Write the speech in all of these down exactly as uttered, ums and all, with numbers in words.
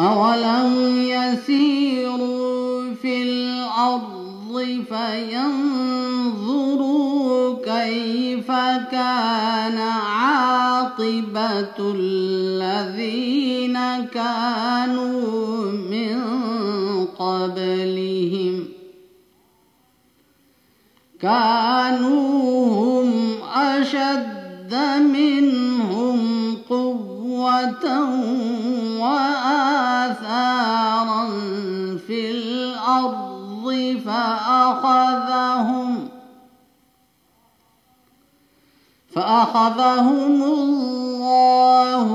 أولم يسيروا في الأرض فينظروا كيف كان عاقبة الذين كانوا من قبلهم كانوا هم أشد منهم قوة وآثارا في الأرض فأخذهم فأخذهم الله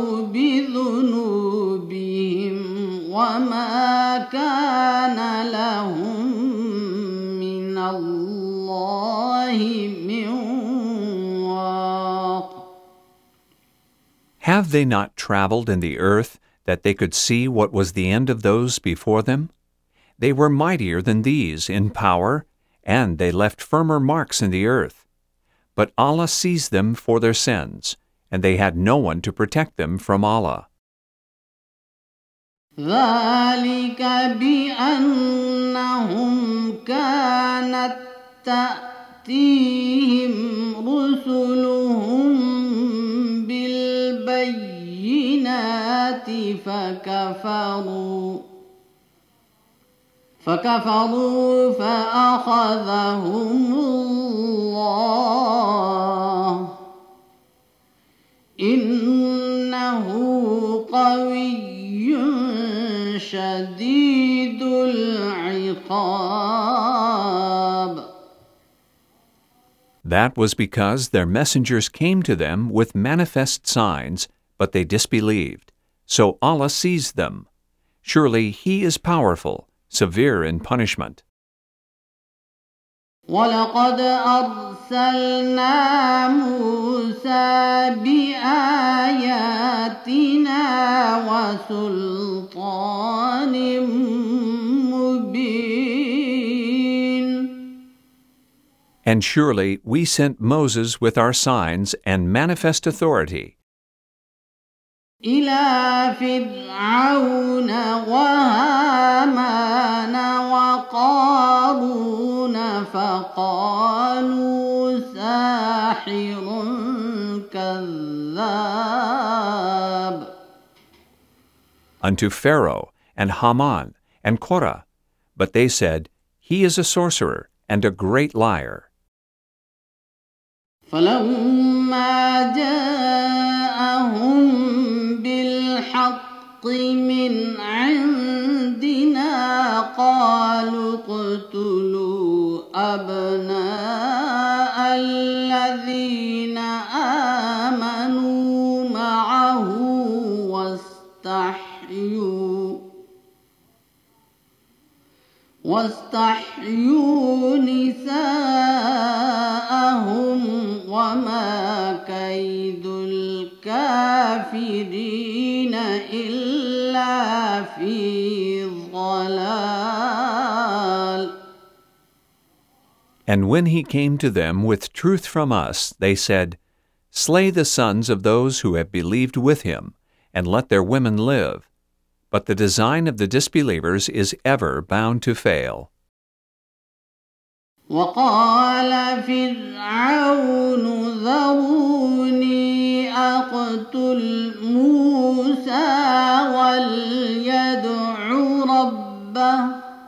بذنوبهم وما كان لهم من الله من واق. Have they not traveled in the earth that they could see what was the end of those before them? They were mightier than these in power, and they left firmer marks in the earth. But Allah seized them for their sins, and they had no one to protect them from Allah. ذلك بأنهم كانت تأتيهم رسلهم بالبينات فكفروا فكفروا فأخذهم الله إنه قوي شديد العقاب. That was because their messengers came to them with manifest signs, but they disbelieved. So Allah seized them. Surely He is powerful, severe in punishment. وَلَقَدْ أَرْسَلْنَا مُوسَى بِآيَاتِنَا وَسُلْطَانٍ مُبِينٍ. And surely we sent Moses with our signs and manifest authority إِلَى فِرْعَوْنَ وَهَامَانَ وَقَارُونَ فَقَالُوا سَاحِرٌ كَذَّابٌ. unto Pharaoh and Haman and Korah, but they said, He is a sorcerer and a great liar. فَلَمَّا جَاءَهُم بِالْحَقِّ مِنْ عِندِنَا قَالُوا اقْتُلُوا أَبْنَاءَ الَّذِينَ آمَنُوا مَعَهُ وَاسْتَحْيُوا وَاسْتَحْيُوا نِسَاءَهُمْ وَمَا كَيْدُ الْكَافِرِينَ إِلَّا فِي ضَلَالٍ. And when he came to them with truth from us, they said, Slay the sons of those who have believed with him, and let their women live. But the design of the disbelievers is ever bound to fail. وَقَالَ فِرْعَوْنُ ذَرُونِي أَقْتُلْ مُوسَى وَلْيَدْعُ رَبَّهُ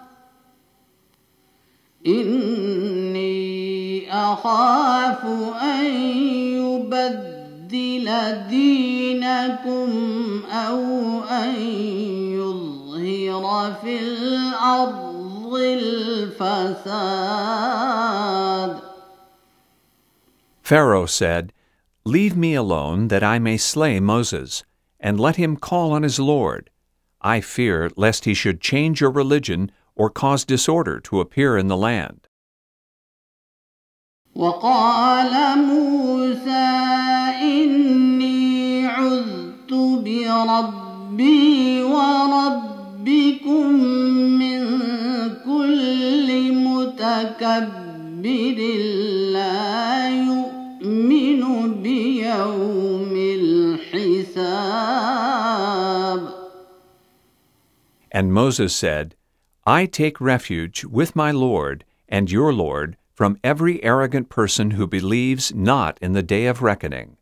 إِنِّي أَخَافُ أَن يُبَدِّلَ دِينَكُمْ أَوْ أَن يُظْهِرَ فِي الْأَرْضِ الْفَسَادَ. Pharaoh said, Leave me alone that I may slay Moses, and let him call on his Lord. I fear lest he should change your religion or cause disorder to appear in the land. وَقَالَ مُوسَى إِنِّي عُذْتُ بِرَبِّي وَرَبِّكُم مِّن كُلِّ مُتَكَبِّرٍ لَّا يُؤْمِنُ بِيَوْمِ الْحِسَابِ. And Moses said, I take refuge with my Lord and your Lord from every arrogant person who believes not in the day of reckoning.